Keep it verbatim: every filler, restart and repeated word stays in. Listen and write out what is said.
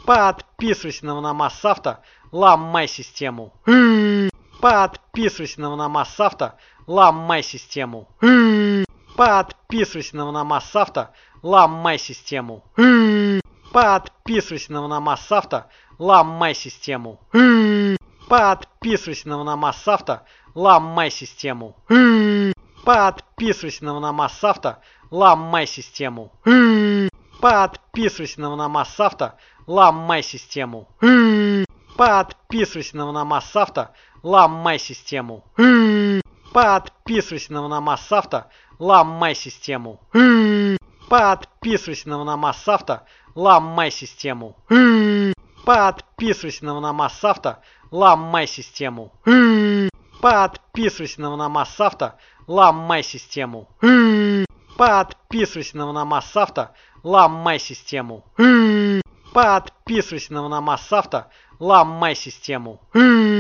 Подписывайся на Ваномас-Авто, ломай систему. Подписывайся на Ваномас-Авто, ломай систему. Подписывайся на Ваномас-Авто, ломай систему. Подписывайся на Ваномас-Авто, ломай систему. Подписывайся на Ваномас-Авто, ломай систему. Подписывайся на Ваномас-Авто, ломай систему. Подписывайся на Ваномас-Авто, ломай систему. Подписывайся на Ваномас-Авто, ломай систему. Подписывайся на Ваномас-Авто, ломай систему. Подписывайся на Ваномас-Авто, ломай систему. Подписывайся на Ваномас-Авто, ломай систему. Подписывайся на Ваномас-Авто, ломай систему. Подписывайся на Ваномас-Авто, ломай систему. Подписывайся на Ваномас-Авто, ломай систему.